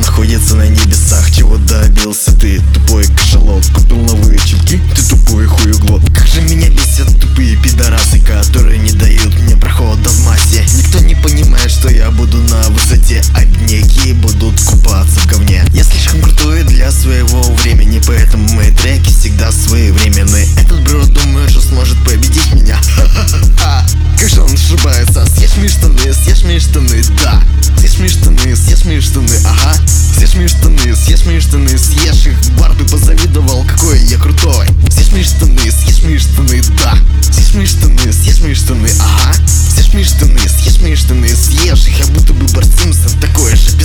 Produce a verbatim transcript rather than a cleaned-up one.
находится на небесах. Чего добился ты, тупой кашалот? Купил новые чулки, ты тупой хуеглот. Как же меня бесят тупые пидорасы, которые не дают мне прохода в массе. Никто не понимает, что я буду на высоте, а бедняки будут купаться в говне. Я слишком крутой для своего времени, поэтому мои треки всегда своевременны. Этот бро думает, что сможет победить меня. Как же он ошибается? Съешь мои штаны, съешь мои штаны, да. Съешь мои штаны, съешь мои штаны, ага. Съешь мои штаны, съешь мои штаны, съешь их. Барби позавидовал, какой я крутой. Съешь мои штаны, съешь мои штаны, да. Съешь мои штаны, съешь мои штаны, ага. Съешь мои штаны, съешь мои штаны, съешь их. Я будто бы Барт Симпсон, такой же